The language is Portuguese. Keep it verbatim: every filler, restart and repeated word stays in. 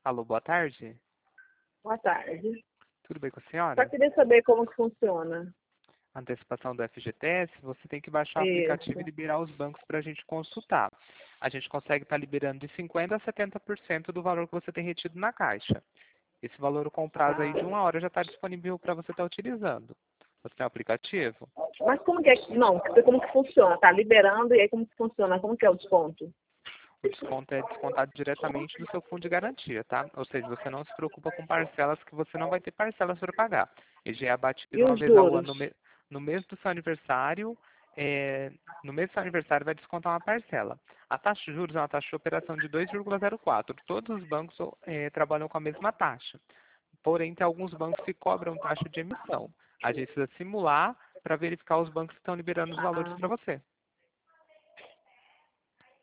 Alô, boa tarde. Boa tarde. Tudo bem com a Só senhora? queria saber como que funciona. Antecipação do F G T S, você tem que baixar o aplicativo e Isso. liberar os bancos para a gente consultar. A gente consegue estar liberando de cinquenta por cento a setenta por cento do valor que você tem retido na caixa. Esse valor com prazo aí de uma hora já está disponível para você estar utilizando. Você tem o aplicativo? Mas como que é que... Não, como que funciona? Tá liberando e aí como que funciona? Como que é o desconto? O desconto é descontado diretamente do seu fundo de garantia, tá? Ou seja, você não se preocupa com parcelas, que você não vai ter parcelas para pagar. Ele já é abatido E uma os vez ao ano, juros? no, me- no mês do seu aniversário, é, no mês do seu aniversário vai descontar uma parcela. A taxa de juros é uma taxa de operação de dois vírgula zero quatro. Todos os bancos é, trabalham com a mesma taxa. Porém, tem alguns bancos que cobram taxa de emissão. A gente precisa simular para verificar os bancos que estão liberando os valores Ah, para você.